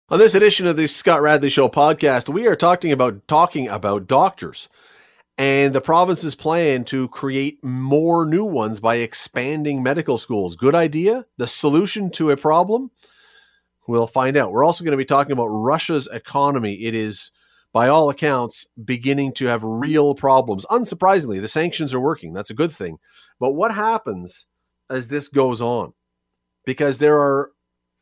On this edition of the Scott Radley Show podcast, we are talking about doctors and the province's plan to create more new ones by expanding medical schools. Good idea? The solution to a problem? We'll find out. We're also going to be talking about Russia's economy. It is, by all accounts, beginning to have real problems. Unsurprisingly, the sanctions are working. That's a good thing. But what happens as this goes on? Because there are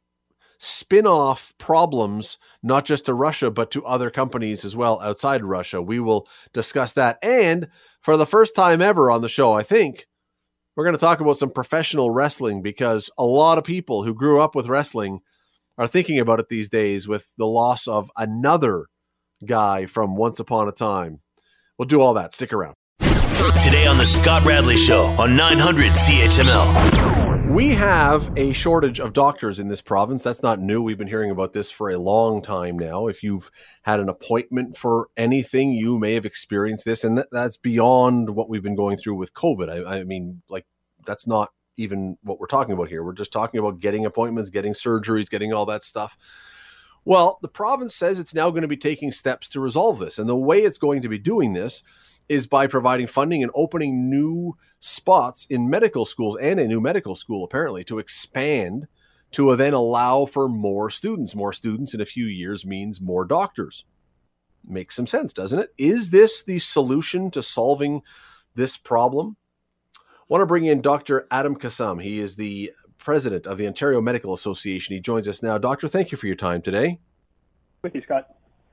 spin-off problems, not just to Russia, but to other companies as well outside Russia. We will discuss that. And for the first time ever on the show, I think, we're going to talk about some professional wrestling, because a lot of people who grew up with wrestling are thinking about it these days with the loss of another guy from once upon a time. We'll do all that. Stick around. Today on the Scott Radley Show on 900 CHML. We have a shortage of doctors in this province. That's not new. We've been hearing about this for a long time now. If you've had an appointment for anything, you may have experienced this, and that's beyond what we've been going through with COVID. I mean, like, that's not even what we're talking about here. We're just talking about getting appointments, getting surgeries, getting all that stuff. Well, the province says it's now going to be taking steps to resolve this. And the way it's going to be doing this is by providing funding and opening new spots in medical schools, and a new medical school, apparently, to expand to then allow for more students. More students in a few years means more doctors. Makes some sense, doesn't it? Is this the solution to solving this problem? I want to bring in Dr. Adam Kassam. He is the president of the Ontario Medical Association. He joins us now. Doctor, thank you for your time today. With you, Scott.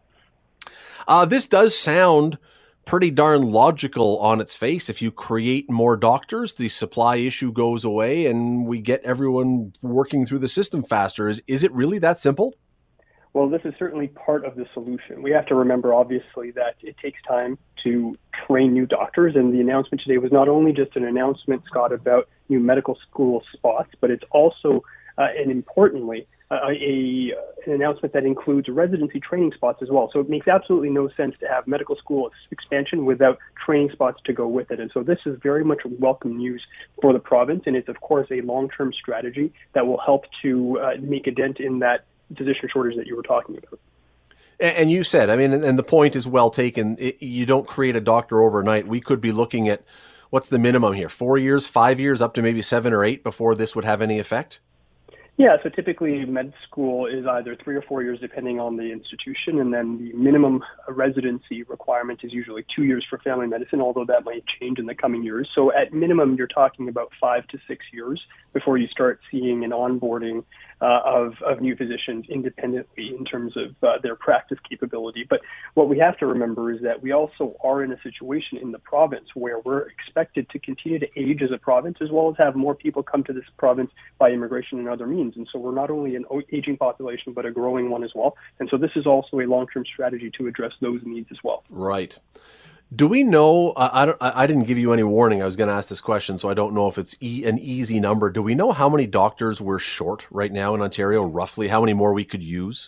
This does sound pretty darn logical on its face. If you create more doctors, the supply issue goes away and we get everyone working through the system faster. Is it really that simple? Well, this is certainly part of the solution. We have to remember, obviously, that it takes time to train new doctors. And the announcement today was not only just an announcement, Scott, about new medical school spots, but it's also, and importantly, an announcement that includes residency training spots as well. So it makes absolutely no sense to have medical school expansion without training spots to go with it. And so this is very much welcome news for the province. And it's, of course, a long-term strategy that will help to make a dent in that physician shortage that you were talking about. And you said, I mean, and the point is well taken. You don't create a doctor overnight. We could be looking at, what's the minimum here? 4 years, 5 years, up to maybe 7 or 8 before this would have any effect? Yeah, so typically med school is either 3 or 4 years depending on the institution, and then the minimum residency requirement is usually 2 years for family medicine, although that might change in the coming years. So at minimum, you're talking about 5 to 6 years before you start seeing an onboarding of new physicians independently in terms of their practice capability. But what we have to remember is that we also are in a situation in the province where we're expected to continue to age as a province, as well as have more people come to this province by immigration and other means. And so we're not only an aging population, but a growing one as well. And so this is also a long-term strategy to address those needs as well. Right. Do we know, I didn't give you any warning I was going to ask this question, so I don't know if it's an easy number. Do we know how many doctors we're short right now in Ontario, roughly? How many more we could use?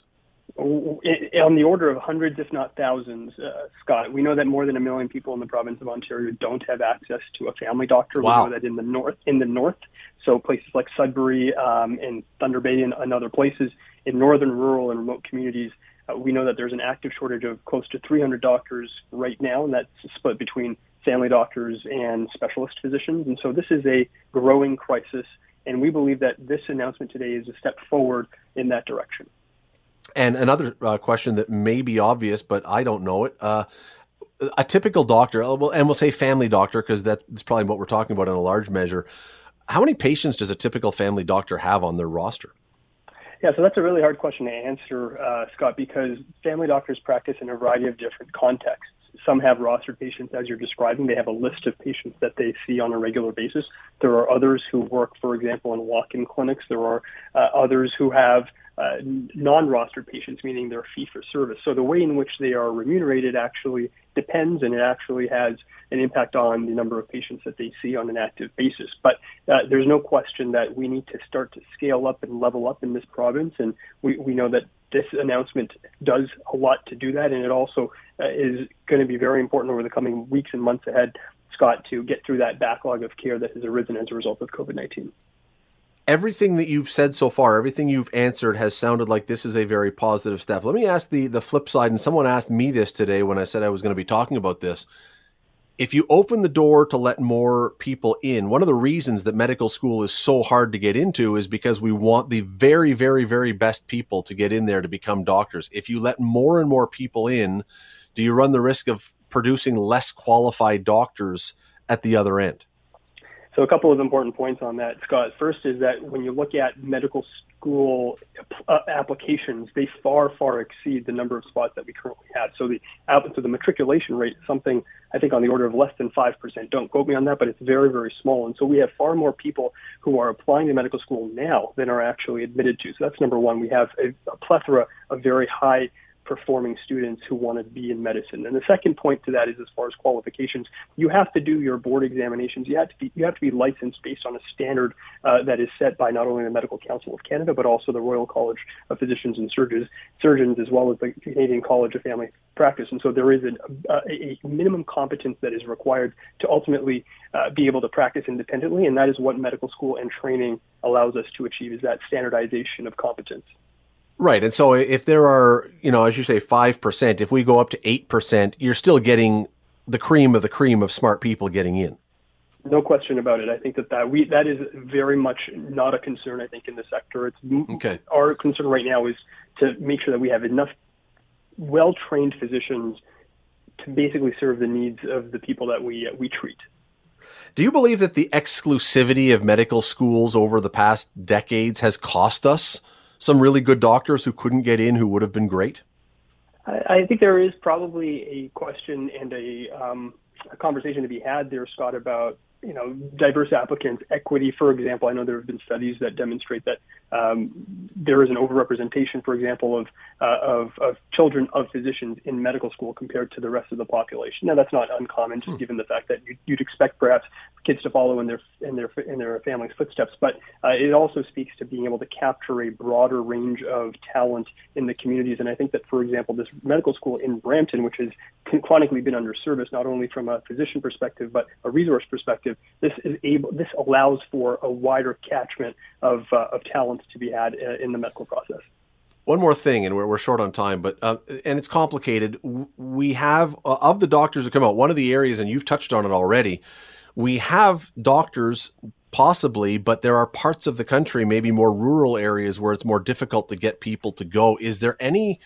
On the order of hundreds, if not thousands, Scott. We know that more than 1 million people in the province of Ontario don't have access to a family doctor. Wow. We know that in the north, so places like Sudbury and Thunder Bay and other places in northern, rural, and remote communities, we know that there's an active shortage of close to 300 doctors right now, and that's split between family doctors and specialist physicians. And so this is a growing crisis, and we believe that this announcement today is a step forward in that direction. And another question that may be obvious, but I don't know it. A typical doctor, and we'll say family doctor, because that's probably what we're talking about in a large measure. How many patients does a typical family doctor have on their roster? Yeah, so that's a really hard question to answer, Scott, because family doctors practice in a variety of different contexts. Some have rostered patients, as you're describing. They have a list of patients that they see on a regular basis. There are others who work, for example, in walk-in clinics. There are others who have non-rostered patients, meaning they're fee-for-service. So the way in which they are remunerated actually depends, and it actually has an impact on the number of patients that they see on an active basis. But there's no question that we need to start to scale up and level up in this province, and we know that this announcement does a lot to do that, and it also is going to be very important over the coming weeks and months ahead, Scott, to get through that backlog of care that has arisen as a result of COVID-19. everything that you've said so far, everything you've answered has sounded like this is a very positive step. Let me ask the flip side, and someone asked me this today when I said I was going to be talking about this. If you open the door to let more people in, one of the reasons that medical school is so hard to get into is because we want the very, very, very best people to get in there to become doctors. If you let more and more people in, do you run the risk of producing less qualified doctors at the other end? So a couple of important points on that, Scott. First is that when you look at medical school applications, they far, far exceed the number of spots that we currently have. So the matriculation rate is something, I think, on the order of less than 5%. Don't quote me on that, but it's very, very small. And so we have far more people who are applying to medical school now than are actually admitted to. So that's number one. We have a plethora of very high performing students who want to be in medicine. And the second point to that is, as far as qualifications, you have to do your board examinations. You have to be licensed based on a standard that is set by not only the Medical Council of Canada, but also the Royal College of Physicians and Surgeons, as well as the Canadian College of Family Practice. And so there is a minimum competence that is required to ultimately be able to practice independently. And that is what medical school and training allows us to achieve, is that standardization of competence. Right. And so if there are, as you say, 5%, if we go up to 8%, you're still getting the cream of smart people getting in. No question about it. I think that is very much not a concern, I think, in the sector. Okay. Our concern right now is to make sure that we have enough well-trained physicians to basically serve the needs of the people that we treat. Do you believe that the exclusivity of medical schools over the past decades has cost us some really good doctors who couldn't get in, who would have been great? I think there is probably a question and a conversation to be had there, Scott, about diverse applicants, equity, for example. I know there have been studies that demonstrate that there is an overrepresentation, for example, of children of physicians in medical school compared to the rest of the population. Now, that's not uncommon, just given the fact that you'd expect perhaps kids to follow in their family's footsteps. But it also speaks to being able to capture a broader range of talent in the communities. And I think that, for example, this medical school in Brampton, which has chronically been underserviced, not only from a physician perspective but a resource perspective, this allows for a wider catchment of talent to be had in the medical process. One more thing, and we're short on time, but and it's complicated. We have of the doctors that come out, one of the areas, and you've touched on it already, we have doctors possibly, but there are parts of the country, maybe more rural areas, where it's more difficult to get people to go. Is there any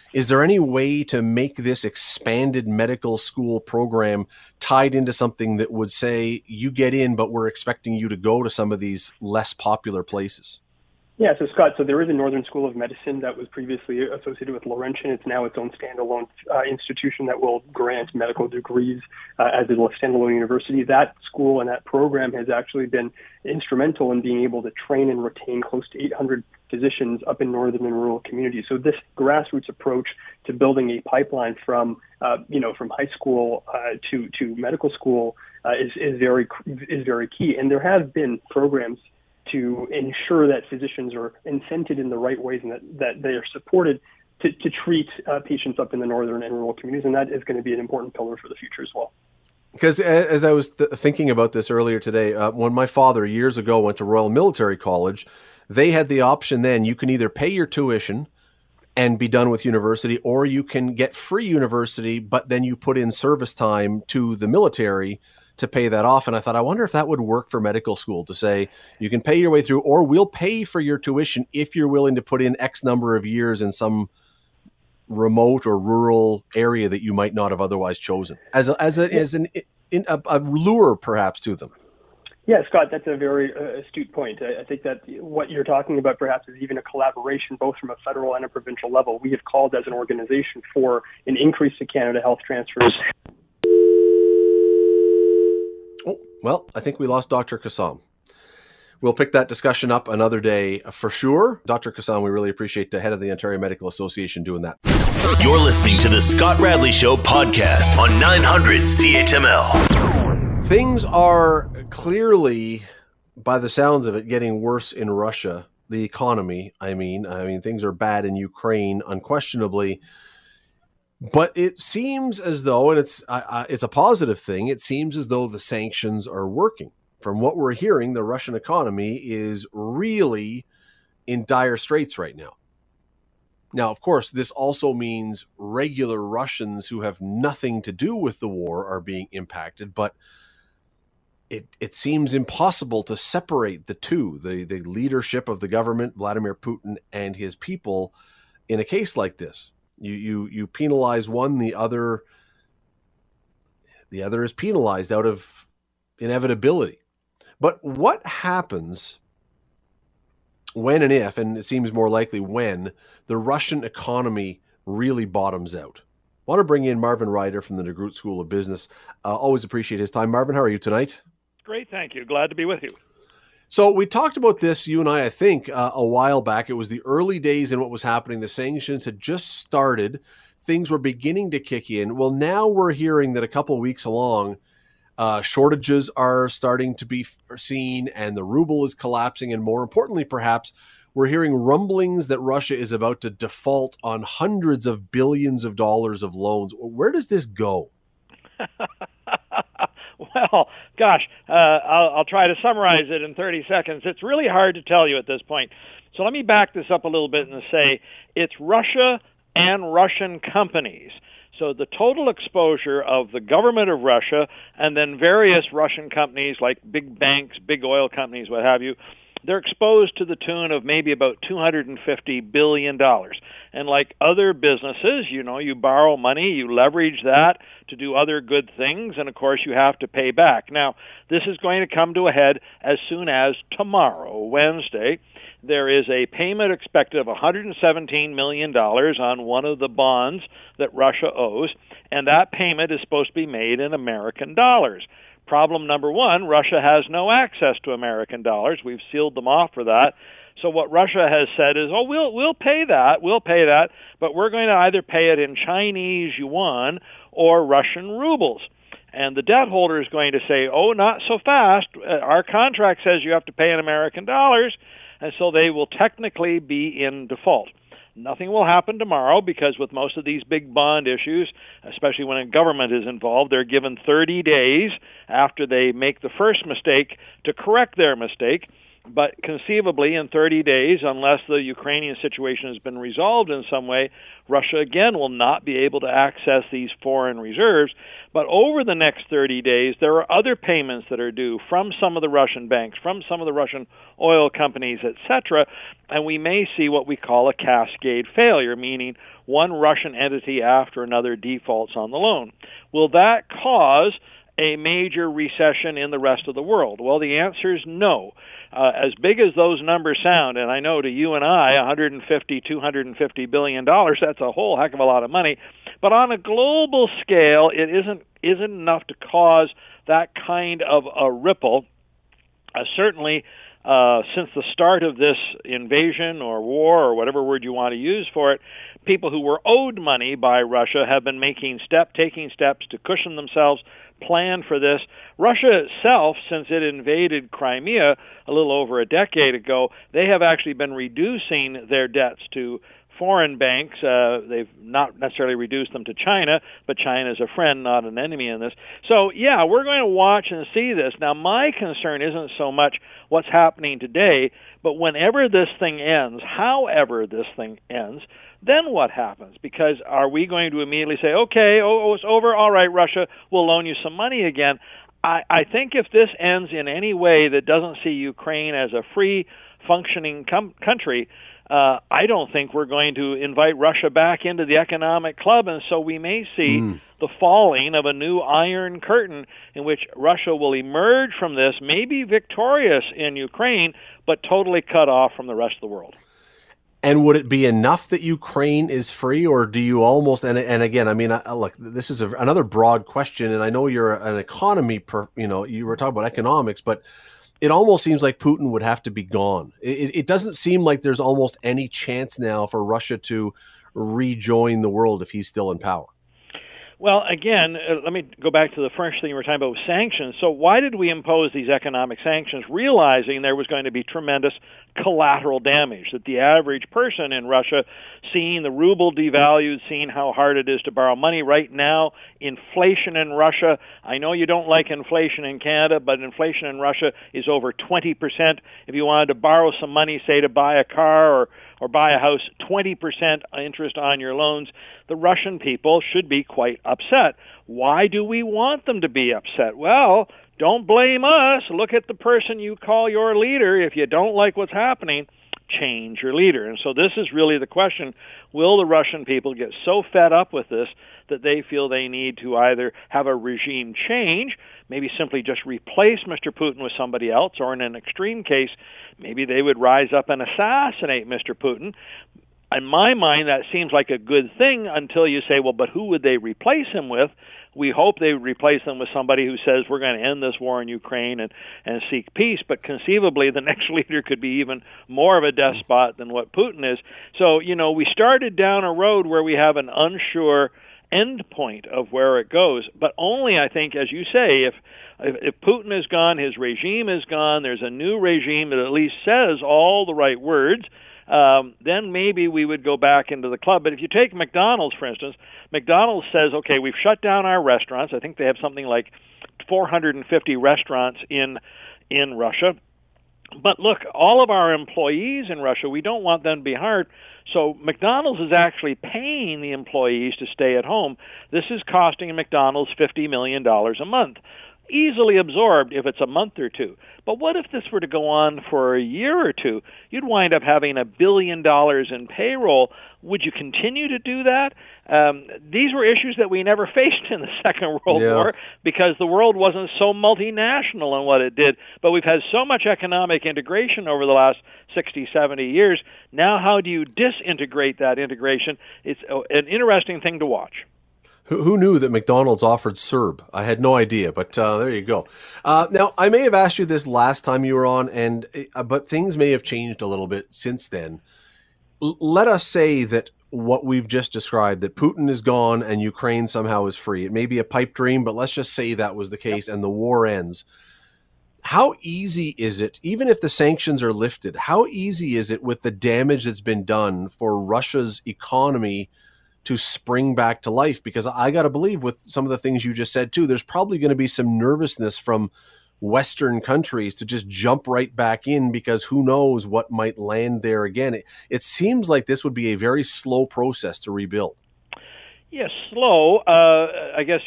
way to make this expanded medical school program tied into something that would say you get in, but we're expecting you to go to some of these less popular places? Yeah, so Scott, there is a Northern School of Medicine that was previously associated with Laurentian. It's now its own standalone institution that will grant medical degrees as a standalone university. That school and that program has actually been instrumental in being able to train and retain close to 800 physicians up in northern and rural communities. So this grassroots approach to building a pipeline from high school to medical school is very key. And there have been programs to ensure that physicians are incented in the right ways and that they are supported to treat patients up in the northern and rural communities. And that is going to be an important pillar for the future as well. Because as I was thinking about this earlier today, when my father years ago went to Royal Military College, they had the option then, you can either pay your tuition and be done with university, or you can get free university, but then you put in service time to the military to pay that off. And I thought, I wonder if that would work for medical school, to say you can pay your way through, or we'll pay for your tuition if you're willing to put in X number of years in some remote or rural area that you might not have otherwise chosen, as a lure perhaps to them. Yeah, Scott, that's a very astute point. I think that what you're talking about perhaps is even a collaboration both from a federal and a provincial level. We have called as an organization for an increase to Canada Health transfers. Oh, well, I think we lost Dr. Kassam. We'll pick that discussion up another day for sure. Dr. Kassam, we really appreciate the head of the Ontario Medical Association doing that. You're listening to the Scott Radley Show podcast on 900 CHML. Things are clearly, by the sounds of it, getting worse in Russia. The economy, I mean, things are bad in Ukraine, unquestionably. But it seems as though, and it's a positive thing, it seems as though the sanctions are working from what we're hearing, the Russian economy is really in dire straits right now. Now, of course, this also means regular Russians who have nothing to do with the war are being impacted, but it seems impossible to separate the two, the leadership of the government, Vladimir Putin, and his people in a case like this. You penalize one, the other is penalized out of inevitability. But what happens when and if, and it seems more likely when, the Russian economy really bottoms out? I want to bring in Marvin Ryder from the DeGroote School of Business. Always appreciate his time. Marvin, how are you tonight? Great, thank you. Glad to be with you. So we talked about this, you and I think, a while back. It was the early days in what was happening. The sanctions had just started. Things were beginning to kick in. Well, now we're hearing that a couple of weeks along, shortages are starting to be seen and the ruble is collapsing. And more importantly, perhaps, we're hearing rumblings that Russia is about to default on hundreds of billions of dollars of loans. Where does this go? Well, gosh, I'll try to summarize it in 30 seconds. It's really hard to tell you at this point. So let me back this up a little bit and say it's Russia and Russian companies. So the total exposure of the government of Russia and then various Russian companies like big banks, big oil companies, what have you, they're exposed to the tune of maybe about $250 billion. And like other businesses, you borrow money, you leverage that to do other good things, and of course you have to pay back. Now, this is going to come to a head as soon as tomorrow, Wednesday. There is a payment expected of $117 million on one of the bonds that Russia owes, and that payment is supposed to be made in American dollars. Problem number one, Russia has no access to American dollars. We've sealed them off for that. So what Russia has said is, we'll pay that, but we're going to either pay it in Chinese yuan or Russian rubles. And the debt holder is going to say, not so fast. Our contract says you have to pay in American dollars, and so they will technically be in default. Nothing will happen tomorrow because with most of these big bond issues, especially when a government is involved, they're given 30 days after they make the first mistake to correct their mistake. But conceivably in 30 days, unless the Ukrainian situation has been resolved in some way, Russia again will not be able to access these foreign reserves. But over the next 30 days, there are other payments that are due from some of the Russian banks, from some of the Russian oil companies, etc., and we may see what we call a cascade failure, meaning one Russian entity after another defaults on the loan. Will that cause a major recession in the rest of the world? Well, the answer is no. As big as those numbers sound, and I know to you and I, $250 billion, that's a whole heck of a lot of money. But on a global scale, it isn't enough to cause that kind of a ripple. Certainly, since the start of this invasion or war or whatever word you want to use for it, people who were owed money by Russia have been taking steps to cushion themselves, plan for this. Russia itself, since it invaded Crimea a little over a decade ago, they have actually been reducing their debts to foreign banks. They've not necessarily reduced them to China, but China is a friend, not an enemy in this. So, yeah, we're going to watch and see this. Now, my concern isn't so much what's happening today, but whenever this thing ends, however this thing ends, then what happens? Because are we going to immediately say, okay, it's over, all right, Russia, we'll loan you some money again? I think if this ends in any way that doesn't see Ukraine as a free, functioning country, I don't think we're going to invite Russia back into the economic club, and so we may see the falling of a new iron curtain in which Russia will emerge from this, maybe victorious in Ukraine, but totally cut off from the rest of the world. And would it be enough that Ukraine is free, or do you almost, and again, I mean, look, this is another broad question, and I know you're an economy, you were talking about economics, but it almost seems like Putin would have to be gone. It doesn't seem like there's almost any chance now for Russia to rejoin the world if he's still in power. Well, again, let me go back to the first thing you were talking about with sanctions. So why did we impose these economic sanctions, realizing there was going to be tremendous collateral damage, that the average person in Russia, seeing the ruble devalued, seeing how hard it is to borrow money right now, inflation in Russia, I know you don't like inflation in Canada, but inflation in Russia is over 20%. If you wanted to borrow some money, say to buy a car or buy a house, 20% interest on your loans, the Russian people should be quite upset. Why do we want them to be upset? Well, don't blame us. Look at the person you call your leader. If you don't like what's happening, change your leader. And so this is really the question. Will the Russian people get so fed up with this that they feel they need to either have a regime change, maybe simply just replace Mr. Putin with somebody else, or in an extreme case, maybe they would rise up and assassinate Mr. Putin? In my mind, that seems like a good thing until you say, well, but who would they replace him with? We hope they replace them with somebody who says we're going to end this war in Ukraine and seek peace, but conceivably the next leader could be even more of a despot than what Putin is. So, we started down a road where we have an unsure end point of where it goes, but only, I think, as you say, if Putin is gone, his regime is gone, there's a new regime that at least says all the right words, then maybe we would go back into the club. But if you take McDonald's, for instance, McDonald's says, okay, we've shut down our restaurants. I think they have something like 450 restaurants in Russia. But look, all of our employees in Russia, we don't want them to be hired. So McDonald's is actually paying the employees to stay at home. This is costing McDonald's $50 million a month. Easily absorbed if it's a month or two. But what if this were to go on for a year or two? You'd wind up having $1 billion in payroll. Would you continue to do that? These were issues that we never faced in the Second World War because the world wasn't so multinational in what it did. But we've had so much economic integration over the last 60, 70 years. Now how do you disintegrate that integration? It's an interesting thing to watch. Who knew that McDonald's offered CERB? I had no idea, but there you go. Now, I may have asked you this last time you were on, but things may have changed a little bit since then. Let us say that what we've just described, that Putin is gone and Ukraine somehow is free. It may be a pipe dream, but let's just say that was the case and the war ends. How easy is it, even if the sanctions are lifted, how easy is it with the damage that's been done for Russia's economy to spring back to life? Because I got to believe with some of the things you just said too, there's probably going to be some nervousness from Western countries to just jump right back in because who knows what might land there again. It seems like this would be a very slow process to rebuild. Yes, slow. I guess,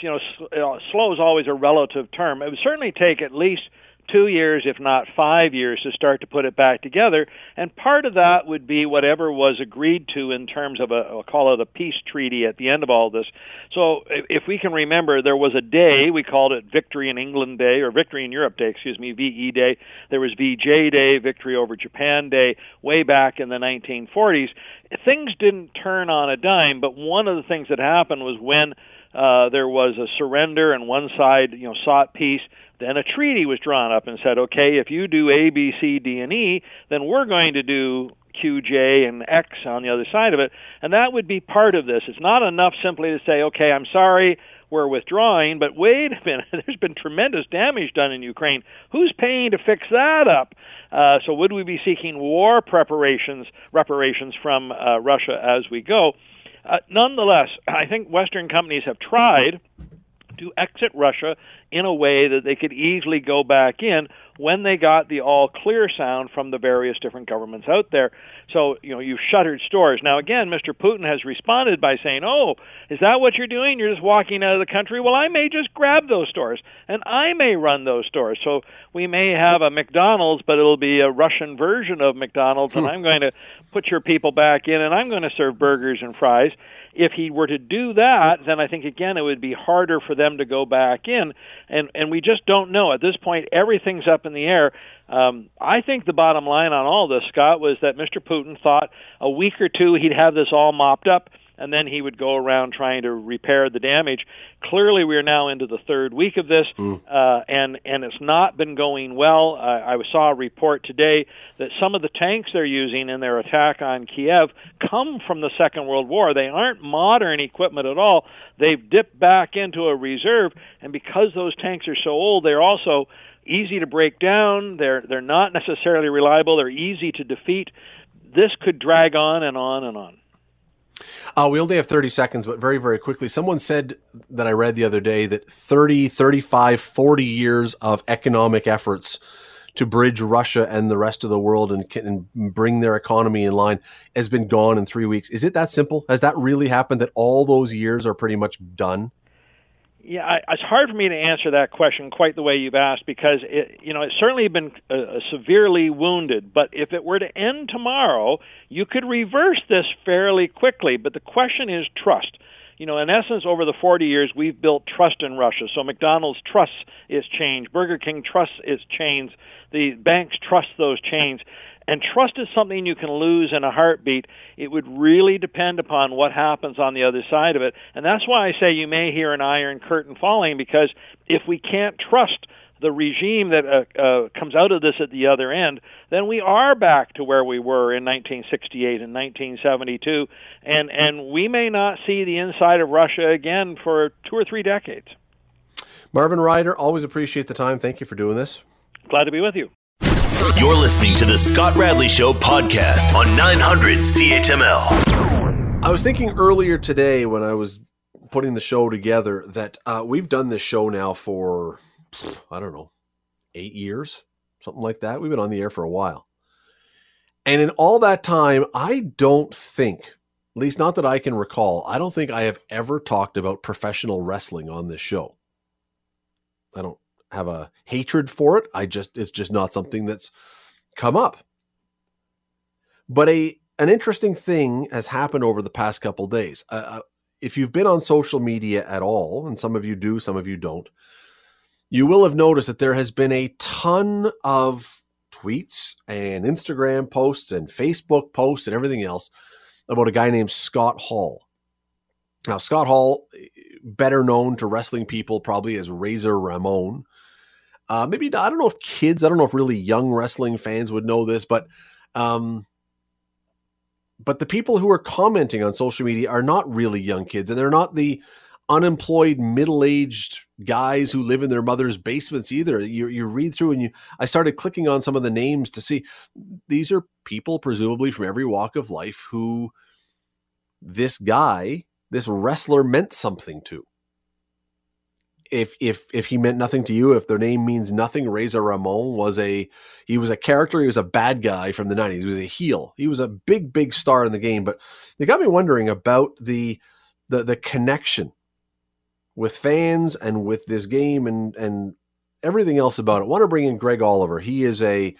slow is always a relative term. It would certainly take at least 2 years, if not 5 years, to start to put it back together. And part of that would be whatever was agreed to in terms of I'll call it a peace treaty at the end of all this. So if we can remember, there was a day, we called it Victory in England Day, or Victory in Europe Day, VE Day. There was VJ Day, Victory over Japan Day, way back in the 1940s. Things didn't turn on a dime, but one of the things that happened was when there was a surrender and one side, sought peace, then a treaty was drawn up and said, okay, if you do A, B, C, D, and E, then we're going to do Q, J, and X on the other side of it. And that would be part of this. It's not enough simply to say, okay, I'm sorry, we're withdrawing, but wait a minute, there's been tremendous damage done in Ukraine. Who's paying to fix that up? So would we be seeking war reparations from Russia as we go? Nonetheless, I think Western companies have tried to exit Russia in a way that they could easily go back in when they got the all-clear sound from the various different governments out there. So, you've shuttered stores. Now, again, Mr. Putin has responded by saying, oh, is that what you're doing? You're just walking out of the country? Well, I may just grab those stores, and I may run those stores. So we may have a McDonald's, but it'll be a Russian version of McDonald's, and I'm going to put your people back in, and I'm going to serve burgers and fries. If he were to do that, then I think, again, it would be harder for them to go back in, and we just don't know. At this point, everything's up in the air. I think the bottom line on all this, Scott, was that Mr. Putin thought a week or two he'd have this all mopped up. and then he would go around trying to repair the damage. Clearly, we are now into the third week of this, and it's not been going well. I saw a report today that some of the tanks they're using in their attack on Kiev come from the Second World War. They aren't modern equipment at all. They've dipped back into a reserve, and because those tanks are so old, they're also easy to break down. They're not necessarily reliable. They're easy to defeat. This could drag on and on and on. We only have 30 seconds, but very, very quickly. Someone said that I read the other day that 30, 35, 40 years of economic efforts to bridge Russia and the rest of the world and bring their economy in line has been gone in 3 weeks. Is it that simple? Has that really happened, that all those years are pretty much done? Yeah, it's hard for me to answer that question quite the way you've asked, because it's certainly been severely wounded. But if it were to end tomorrow, you could reverse this fairly quickly. But the question is trust. In essence, over the 40 years, we've built trust in Russia. So McDonald's trusts its chains, Burger King trusts its chains, the banks trust those chains. And trust is something you can lose in a heartbeat. It would really depend upon what happens on the other side of it. And that's why I say you may hear an iron curtain falling, because if we can't trust the regime that comes out of this at the other end, then we are back to where we were in 1968 and 1972, and we may not see the inside of Russia again for 2 or 3 decades. Marvin Ryder, always appreciate the time. Thank you for doing this. Glad to be with you. You're listening to the Scott Radley Show podcast on 900 CHML. I was thinking earlier today when I was putting the show together that we've done this show now for, 8 years, something like that. We've been on the air for a while. And in all that time, I don't think, at least not that I can recall, I don't think I have ever talked about professional wrestling on this show. I don't have a hatred for it. It's just not something that's come up. But an interesting thing has happened over the past couple of days. If you've been on social media at all, and some of you do, some of you don't, you will have noticed that there has been a ton of tweets and Instagram posts and Facebook posts and everything else about a guy named Scott Hall. Now, Scott Hall, better known to wrestling people probably as Razor Ramon. Maybe, I don't know if really young wrestling fans would know this, but the people who are commenting on social media are not really young kids, and they're not the unemployed middle-aged guys who live in their mother's basements either. You read through and I started clicking on some of the names to see these are people presumably from every walk of life who this wrestler meant something to. If he meant nothing to you, if their name means nothing, Razor Ramon was a character. He was a bad guy from the 90s. He was a heel. He was a big, big star in the game. But it got me wondering about the connection with fans and with this game and everything else about it. I want to bring in Greg Oliver. He's a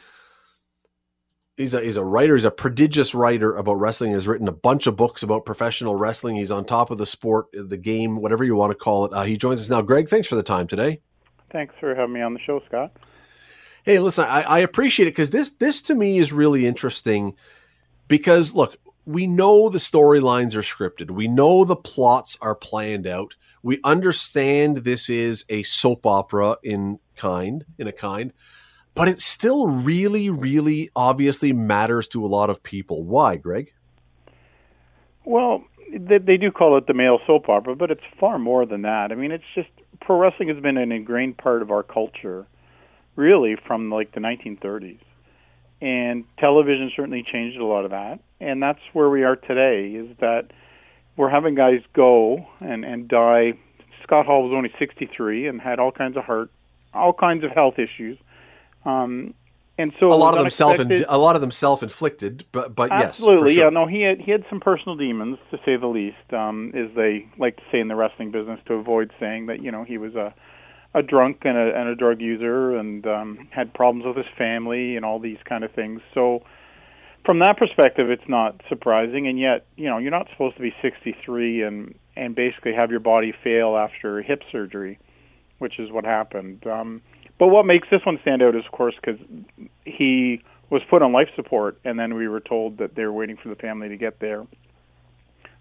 writer. He's a prodigious writer about wrestling. He's written a bunch of books about professional wrestling. He's on top of the sport, the game, whatever you want to call it. He joins us now. Greg, thanks for the time today. Thanks for having me on the show, Scott. Hey, listen, I appreciate it because this to me is really interesting because, look, we know the storylines are scripted. We know the plots are planned out. We understand this is a soap opera in a kind. But it still really, really obviously matters to a lot of people. Why, Greg? Well, they do call it the male soap opera, but it's far more than that. I mean, it's just pro wrestling has been an ingrained part of our culture, really, from like the 1930s. And television certainly changed a lot of that. And that's where we are today, is that we're having guys go and die. Scott Hall was only 63 and had all kinds of health issues. And so a lot of them self-inflicted, but absolutely, yes, for sure. Yeah. No, he had some personal demons, to say the least, as they like to say in the wrestling business, to avoid saying that he was a drunk and a drug user and had problems with his family and all these kind of things. So from that perspective, it's not surprising. And yet, you're not supposed to be 63 and basically have your body fail after hip surgery, which is what happened. But what makes this one stand out is, of course, because he was put on life support, and then we were told that they were waiting for the family to get there.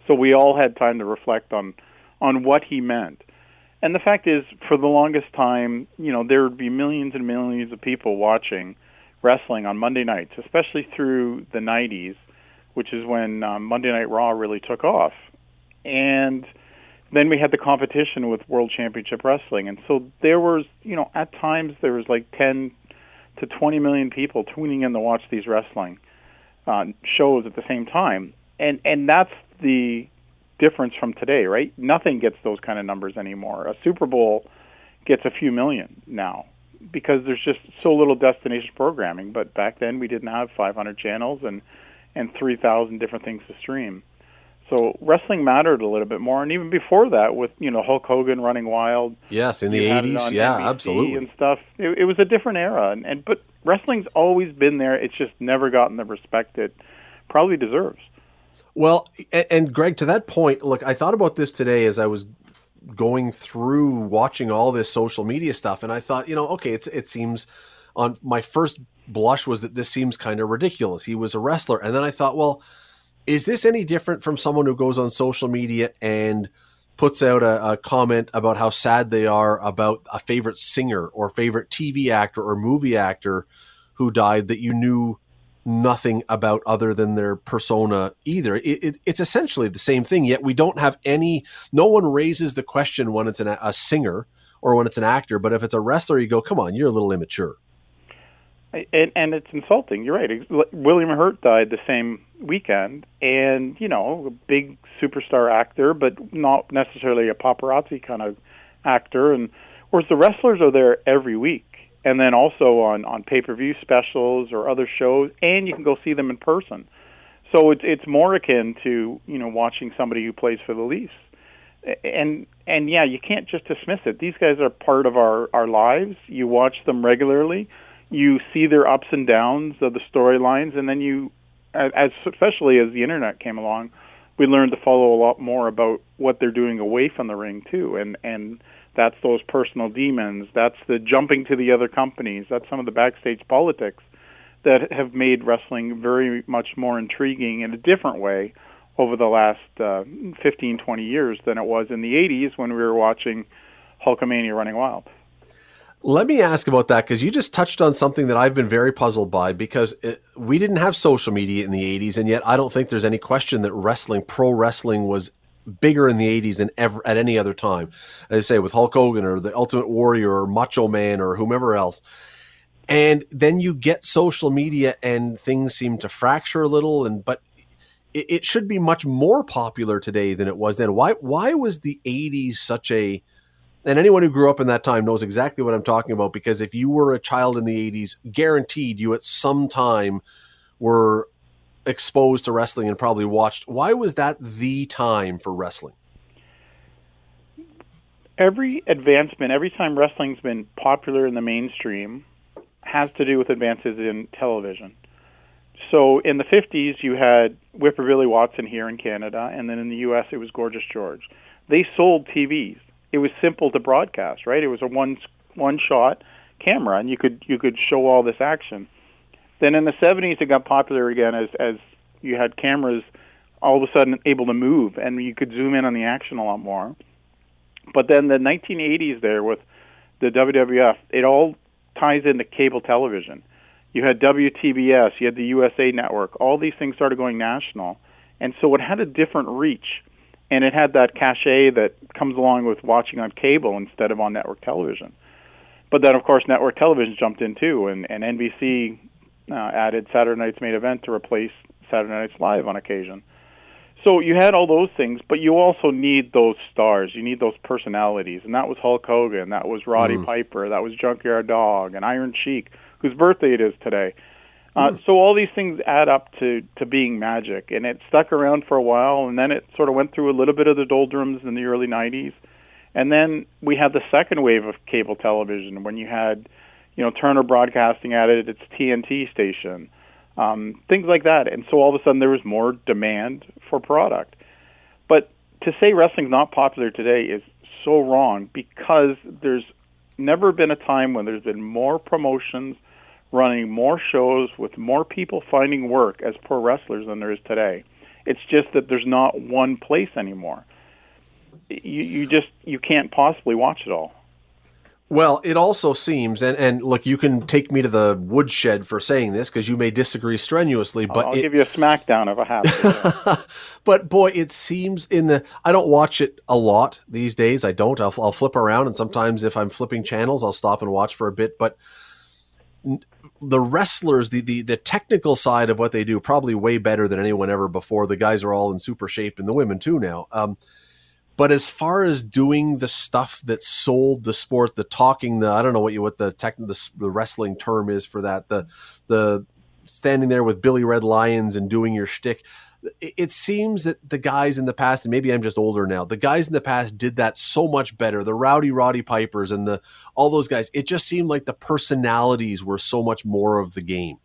So we all had time to reflect on what he meant. And the fact is, for the longest time, there would be millions and millions of people watching wrestling on Monday nights, especially through the 90s, which is when Monday Night Raw really took off. And then we had the competition with World Championship Wrestling. And so there was, at times there was like 10 to 20 million people tuning in to watch these wrestling shows at the same time. And that's the difference from today, right? Nothing gets those kind of numbers anymore. A Super Bowl gets a few million now because there's just so little destination programming. But back then we didn't have 500 channels and 3,000 different things to stream. So wrestling mattered a little bit more, and even before that, with Hulk Hogan running wild. Yes, in the 80s, yeah, NBC absolutely, and stuff. It was a different era, but wrestling's always been there. It's just never gotten the respect it probably deserves. Well, and Greg, to that point, look, I thought about this today as I was going through watching all this social media stuff, and I thought, okay, it seems, on my first blush was that this seems kind of ridiculous. He was a wrestler, and then I thought, well, is this any different from someone who goes on social media and puts out a comment about how sad they are about a favorite singer or favorite TV actor or movie actor who died that you knew nothing about other than their persona either? It's essentially the same thing, yet we don't have no one raises the question when it's a singer or when it's an actor, but if it's a wrestler, you go, come on, you're a little immature. And it's insulting. You're right. William Hurt died the same weekend, and a big superstar actor, but not necessarily a paparazzi kind of actor. And whereas the wrestlers are there every week, and then also on pay-per-view specials or other shows, and you can go see them in person. So it's more akin to watching somebody who plays for the Leafs. And yeah, you can't just dismiss it. These guys are part of our lives. You watch them regularly. You see their ups and downs of the storylines, and then especially as the internet came along, we learned to follow a lot more about what they're doing away from the ring too, and that's those personal demons. That's the jumping to the other companies. That's some of the backstage politics that have made wrestling very much more intriguing in a different way over the last 15, 20 years than it was in the 80s when we were watching Hulkamania Running Wild. Let me ask about that, because you just touched on something that I've been very puzzled by, because we didn't have social media in the 80s, and yet I don't think there's any question that pro wrestling was bigger in the 80s than ever at any other time. As I say, with Hulk Hogan or the Ultimate Warrior or Macho Man or whomever else. And then you get social media and things seem to fracture a little, but it should be much more popular today than it was then. Why was the 80s such a... And anyone who grew up in that time knows exactly what I'm talking about, because if you were a child in the 80s, guaranteed you at some time were exposed to wrestling and probably watched. Why was that the time for wrestling? Every advancement, every time wrestling's been popular in the mainstream, has to do with advances in television. So in the 50s, you had Whipper Billy Watson here in Canada, and then in the U.S. it was Gorgeous George. They sold TVs. It was simple to broadcast, right? It was a one-shot camera, and you could show all this action. Then in the 70s, it got popular again as you had cameras all of a sudden able to move, and you could zoom in on the action a lot more. But then the 1980s there with the WWF, it all ties into cable television. You had WTBS, you had the USA Network. All these things started going national, and so it had a different reach. And it had that cachet that comes along with watching on cable instead of on network television. But then, of course, network television jumped in too, and NBC added Saturday Night's Main Event to replace Saturday Night's Live on occasion. So you had all those things, but you also need those stars. You need those personalities, and that was Hulk Hogan, that was Roddy Piper, that was Junkyard Dog, and Iron Sheik, whose birthday it is today. So all these things add up to being magic, and it stuck around for a while, and then it sort of went through a little bit of the doldrums in the early 90s. And then we had the second wave of cable television when you had, Turner Broadcasting added its TNT station, things like that. And so all of a sudden there was more demand for product. But to say wrestling's not popular today is so wrong, because there's never been a time when there's been more promotions running more shows with more people finding work as pro wrestlers than there is today. It's just that there's not one place anymore. You can't possibly watch it all. Well, it also seems, and look, you can take me to the woodshed for saying this because you may disagree strenuously, but I'll give you a smackdown if I have to. But boy, it seems I don't watch it a lot these days. I don't. I'll flip around, and sometimes if I'm flipping channels, I'll stop and watch for a bit. But the wrestlers, the technical side of what they do, probably way better than anyone ever before. The guys are all in super shape, and the women too now. But as far as doing the stuff that sold the sport, the talking, I don't know what the wrestling term is for that, the standing there with Billy Red Lions and doing your shtick, it seems that the guys in the past, and maybe I'm just older now, the guys in the past did that so much better. The Roddy Pipers and all those guys, it just seemed like the personalities were so much more of the game.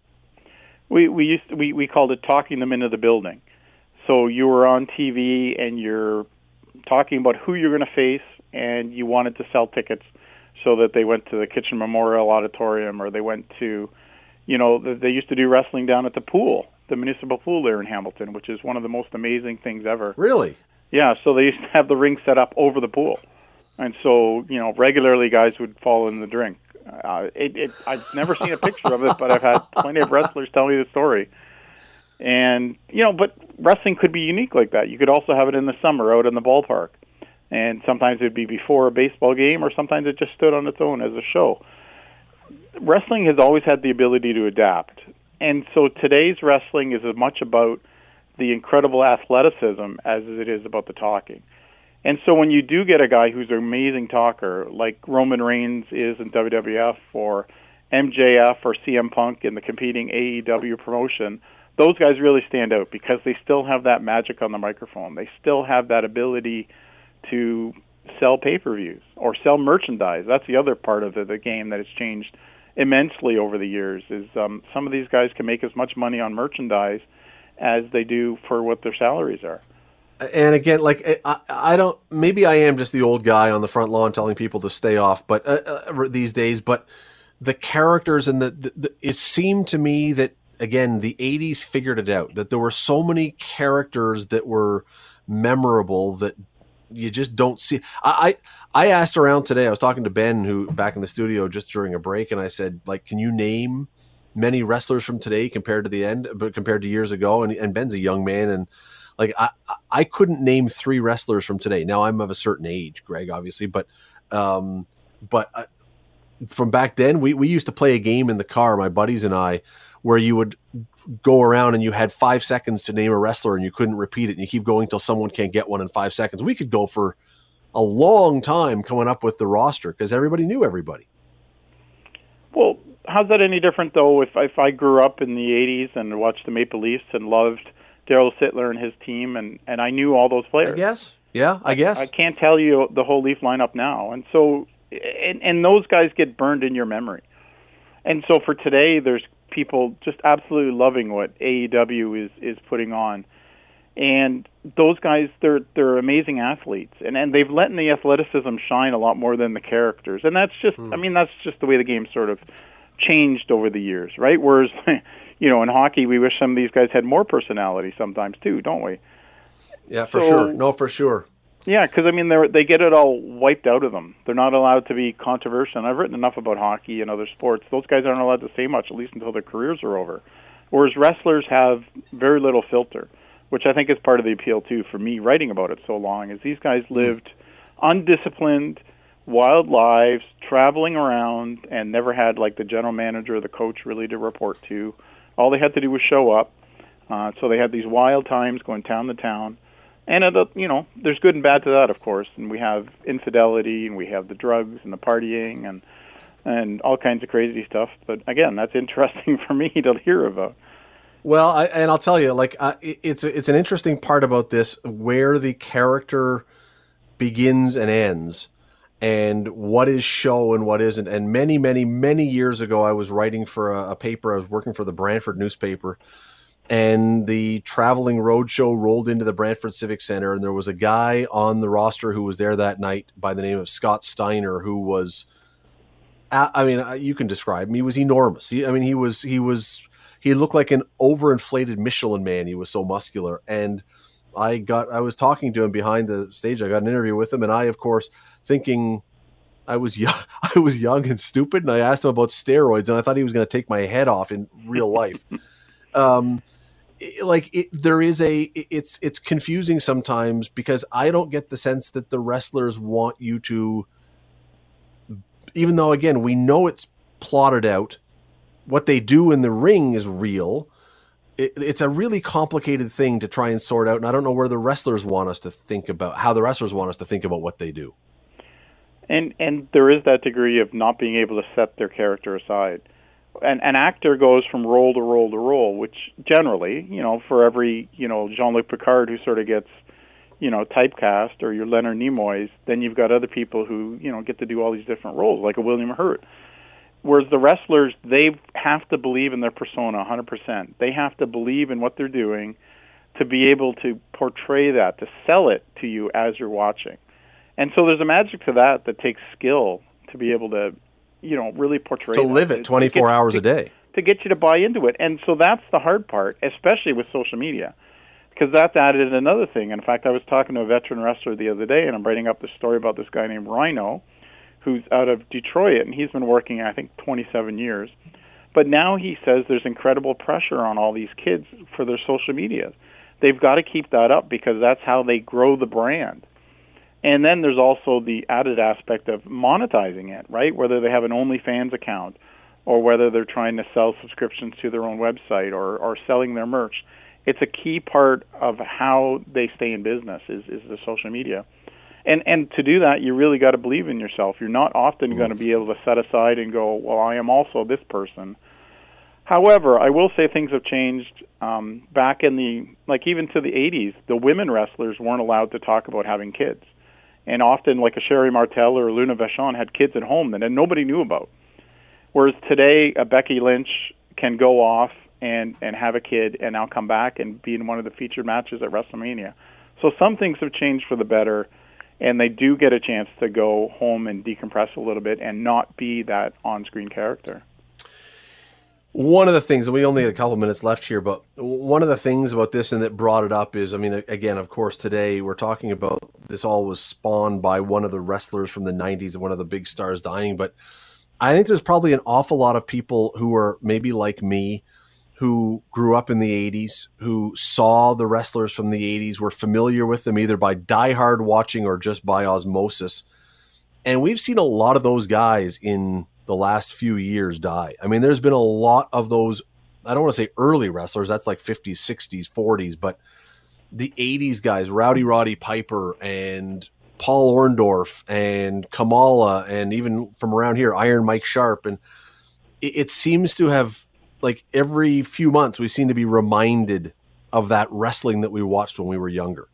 We called it talking them into the building. So you were on TV and you're talking about who you're going to face, and you wanted to sell tickets so that they went to the Kitchen Memorial Auditorium, or they went to, they used to do wrestling down at the pool, the municipal pool there in Hamilton, which is one of the most amazing things ever. Really? Yeah, so they used to have the ring set up over the pool. And so, regularly guys would fall in the drink. I've never seen a picture of it, but I've had plenty of wrestlers tell me the story. And, but wrestling could be unique like that. You could also have it in the summer out in the ballpark. And sometimes it would be before a baseball game, or sometimes it just stood on its own as a show. Wrestling has always had the ability to adapt. And so today's wrestling is as much about the incredible athleticism as it is about the talking. And so when you do get a guy who's an amazing talker, like Roman Reigns is in WWF, or MJF or CM Punk in the competing AEW promotion, those guys really stand out because they still have that magic on the microphone. They still have that ability to sell pay-per-views or sell merchandise. That's the other part of the game that has changed immensely over the years, is some of these guys can make as much money on merchandise as they do for what their salaries are. And again, I don't, maybe I am just the old guy on the front lawn telling people to stay off, but these days, but the characters and it seemed to me that, again, the 80s figured it out, that there were so many characters that were memorable that you just don't see. I asked around today, I was talking to Ben, who back in the studio just during a break, and I said, can you name many wrestlers from today compared to years ago? And Ben's a young man, and I couldn't name 3 wrestlers from today. Now I'm of a certain age, Greg, obviously, but from back then, we used to play a game in the car, my buddies and I, where you would go around and you had 5 seconds to name a wrestler and you couldn't repeat it, and you keep going till someone can't get one in 5 seconds. We could go for a long time coming up with the roster because everybody knew everybody. Well, how's that any different, though, if I grew up in the 80s and watched the Maple Leafs and loved Darryl Sittler and his team, and I knew all those players? I guess. Yeah, I guess. I can't tell you the whole Leaf lineup now. And so, and those guys get burned in your memory. And so for today, there's people just absolutely loving what AEW is putting on. And those guys, they're amazing athletes. And they've let the athleticism shine a lot more than the characters. And that's just, that's just the way the game sort of changed over the years, right? Whereas, in hockey, we wish some of these guys had more personality sometimes too, don't we? Yeah, for sure. No, for sure. Yeah, because they get it all wiped out of them. They're not allowed to be controversial. And I've written enough about hockey and other sports. Those guys aren't allowed to say much, at least until their careers are over. Whereas wrestlers have very little filter, which I think is part of the appeal too for me writing about it so long. Is these guys lived undisciplined, wild lives, traveling around, and never had the general manager or the coach really to report to. All they had to do was show up. So they had these wild times going town to town. And, there's good and bad to that, of course. And we have infidelity, and we have the drugs and the partying and all kinds of crazy stuff. But, again, that's interesting for me to hear about. Well, I'll tell you, it's an interesting part about this, where the character begins and ends, and what is show and what isn't. And many, many, many years ago, I was writing for a paper. I was working for the Brantford newspaper, and the traveling roadshow rolled into the Brantford Civic Center, and there was a guy on the roster who was there that night by the name of Scott Steiner, who was, you can describe him. He was enormous. He he looked like an overinflated Michelin man. He was so muscular. And I was talking to him behind the stage. I got an interview with him, and I, of course, thinking I was young and stupid, and I asked him about steroids, and I thought he was going to take my head off in real life. It's confusing sometimes because I don't get the sense that the wrestlers want you to, even though, again, we know it's plotted out, what they do in the ring is real. It's a really complicated thing to try and sort out, and I don't know where the wrestlers want us to think about, how the wrestlers want us to think about what they do. And there is that degree of not being able to set their character aside. An actor goes from role to role to role, which generally, for every, Jean-Luc Picard who sort of gets, typecast, or your Leonard Nimoy's, then you've got other people who, get to do all these different roles, like a William Hurt. Whereas the wrestlers, they have to believe in their persona 100%. They have to believe in what they're doing to be able to portray that, to sell it to you as you're watching. And so there's a magic to that takes skill to be able to, really portray to live it 24 hours a day, to get you to buy into it. And so that's the hard part, especially with social media, because that's added another thing. In fact, I was talking to a veteran wrestler the other day, and I'm writing up this story about this guy named Rhino, who's out of Detroit, and he's been working, I think, 27 years. But now he says there's incredible pressure on all these kids for their social media. They've got to keep that up because that's how they grow the brand. And then there's also the added aspect of monetizing it, right? Whether they have an OnlyFans account or whether they're trying to sell subscriptions to their own website or selling their merch. It's a key part of how they stay in business is the social media. And to do that, you really got to believe in yourself. You're not often going to be able to set aside and go, well, I am also this person. However, I will say things have changed back in even to the 80s. The women wrestlers weren't allowed to talk about having kids. And often, like a Sherry Martel or a Luna Vachon had kids at home that nobody knew about. Whereas today, a Becky Lynch can go off and have a kid and now come back and be in one of the featured matches at WrestleMania. So some things have changed for the better, and they do get a chance to go home and decompress a little bit and not be that on-screen character. One of the things, and we only have a couple minutes left here, but one of the things about this and that brought it up is, again, of course, today we're talking about this all was spawned by one of the wrestlers from the 90s and one of the big stars dying. But I think there's probably an awful lot of people who are maybe like me, who grew up in the 80s, who saw the wrestlers from the 80s, were familiar with them either by diehard watching or just by osmosis. And we've seen a lot of those guys in the last few years die. There's been a lot of those, I don't want to say early wrestlers, that's like 50s, 60s, 40s, but the 80s guys, Rowdy Roddy Piper and Paul Orndorff and Kamala, and even from around here, Iron Mike Sharp. And it seems to have, like, every few months we seem to be reminded of that wrestling that we watched when we were younger.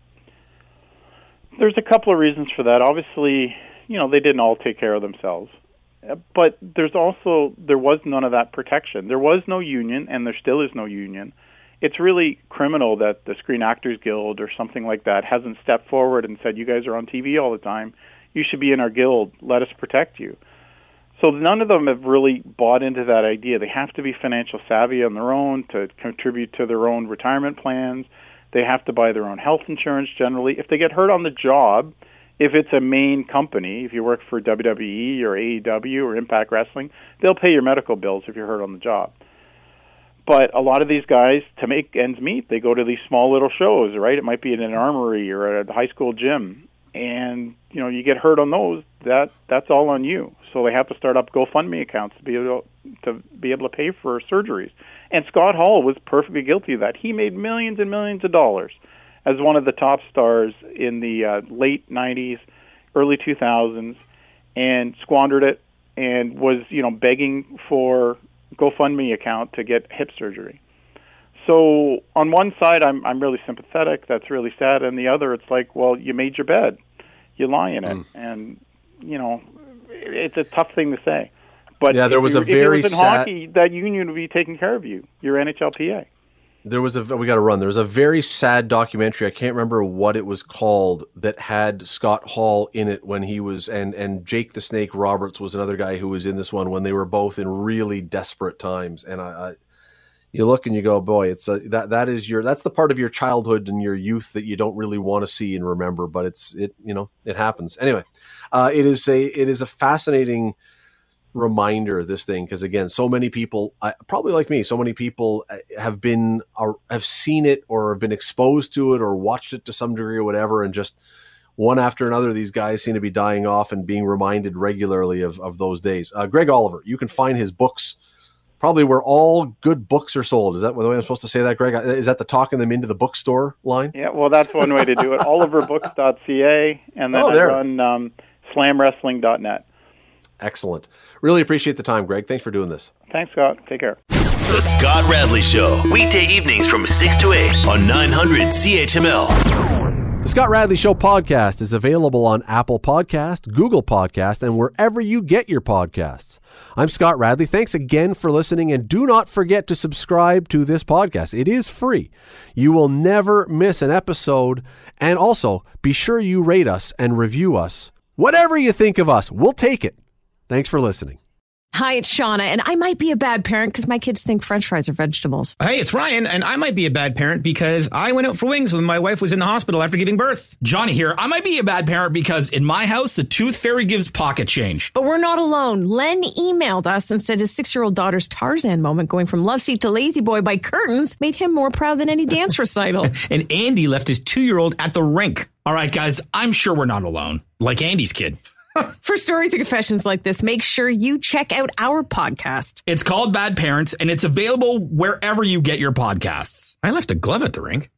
There's a couple of reasons for that. Obviously, they didn't all take care of themselves. But there was none of that protection. There was no union, and there still is no union. It's really criminal that the Screen Actors Guild or something like that hasn't stepped forward and said, you guys are on TV all the time. You should be in our guild. Let us protect you. So none of them have really bought into that idea. They have to be financial savvy on their own to contribute to their own retirement plans. They have to buy their own health insurance generally. If they get hurt on the job, if it's a main company, if you work for WWE or AEW or Impact Wrestling, they'll pay your medical bills if you're hurt on the job. But a lot of these guys, to make ends meet, they go to these small little shows, right? It might be in an armory or at a high school gym. And, you get hurt on those, that's all on you. So they have to start up GoFundMe accounts to be able to pay for surgeries. And Scott Hall was perfectly guilty of that. He made millions and millions of dollars as one of the top stars in the late 90s, early 2000s, and squandered it and was, begging for GoFundMe account to get hip surgery. So on one side, I'm really sympathetic. That's really sad. And the other, it's like, well, you made your bed. You lie in it. And, it's a tough thing to say. But yeah, there was a very sad... hockey, that union would be taking care of you, your NHLPA. We got to run. There was a very sad documentary. I can't remember what it was called that had Scott Hall in it when he was, and Jake the Snake Roberts was another guy who was in this one when they were both in really desperate times. And you look and you go, boy, it's that's the part of your childhood and your youth that you don't really want to see and remember, but it happens. Anyway, it is a fascinating reminder, this thing, because again, so many people, probably like me, so many people have seen it or have been exposed to it or watched it to some degree or whatever, and just one after another, these guys seem to be dying off and being reminded regularly of those days. Greg Oliver, you can find his books probably where all good books are sold. Is that the way I'm supposed to say that, Greg? Is that the talking them into the bookstore line? Yeah, well, that's one way to do it. oliverbooks.ca, and then I run slamwrestling.net. Excellent. Really appreciate the time, Greg. Thanks for doing this. Thanks, Scott. Take care. The Scott Radley Show, weekday evenings from 6 to 8 on 900 CHML. The Scott Radley Show podcast is available on Apple Podcast, Google Podcast, and wherever you get your podcasts. I'm Scott Radley. Thanks again for listening, and do not forget to subscribe to this podcast. It is free. You will never miss an episode, and also be sure you rate us and review us. Whatever you think of us, we'll take it. Thanks for listening. Hi, it's Shauna, and I might be a bad parent because my kids think French fries are vegetables. Hey, it's Ryan, and I might be a bad parent because I went out for wings when my wife was in the hospital after giving birth. Johnny here. I might be a bad parent because in my house, the tooth fairy gives pocket change. But we're not alone. Len emailed us and said his 6-year-old daughter's Tarzan moment going from love seat to lazy boy by curtains made him more proud than any dance recital. And Andy left his 2-year-old at the rink. All right, guys, I'm sure we're not alone. Like Andy's kid. For stories and confessions like this, make sure you check out our podcast. It's called Bad Parents, and it's available wherever you get your podcasts. I left a glove at the rink.